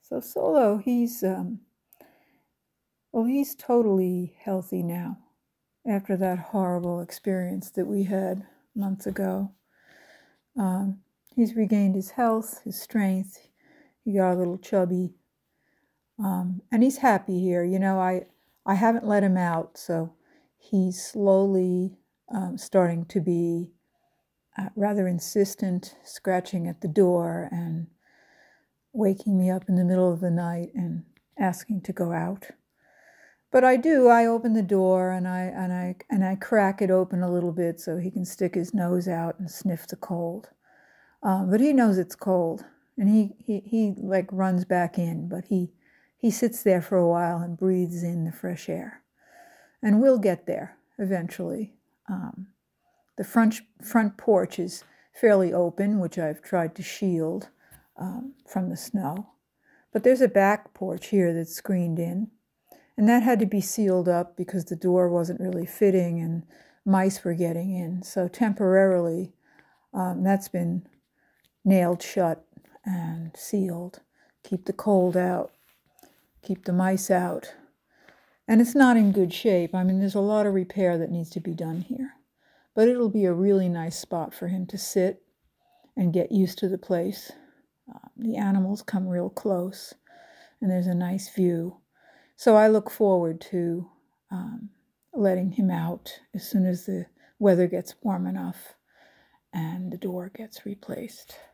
So Solo, he's totally healthy now after that horrible experience that we had months ago. He's regained his health, his strength. He got a little chubby. And he's happy here. I haven't let him out, so he's slowly starting to be rather insistent, scratching at the door and waking me up in the middle of the night and asking to go out. But I open the door and I crack it open a little bit so he can stick his nose out and sniff the cold. But he knows it's cold, and he like runs back in, but he sits there for a while and breathes in the fresh air. And we'll get there eventually. The front porch is fairly open, which I've tried to shield from the snow. But there's a back porch here that's screened in, and that had to be sealed up because the door wasn't really fitting and mice were getting in. So temporarily, that's been nailed shut and sealed. Keep the cold out, keep the mice out. And it's not in good shape. I mean, there's a lot of repair that needs to be done here. But it'll be a really nice spot for him to sit and get used to the place. The animals come real close, and there's a nice view. So I look forward to letting him out as soon as the weather gets warm enough and the door gets replaced.